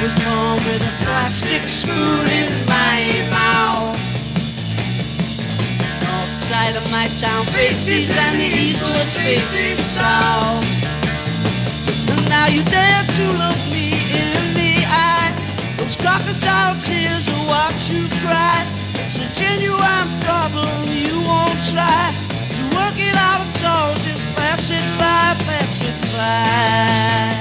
was born with a plastic spoon in my mouth. North side of my town faced east and the east was facing south. And now you dare to look me in the eye. Those crocodile tears will watch you cry. It's a genuine problem, you won't try to work it out at all. Just pass it by, pass it by.